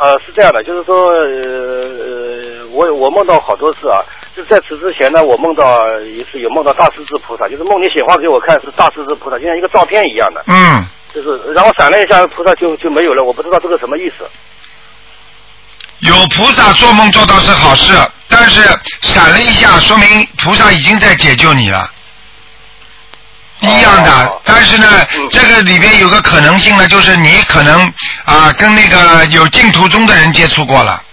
是这样的，就是说我梦到好多次啊，就在此之前呢，我梦到一次有梦到大势至菩萨，就是梦里显化给我看是大势至菩萨，就像一个照片一样的。 嗯。 就是然后闪了一下，菩萨就没有了，我不知道这个什么意思。 有菩萨做梦做到是好事，但是闪了一下，说明菩萨已经在解救你了。一样的，但是呢，这个里边有个可能性呢，就是你可能跟那个有净土宗的人接触过了。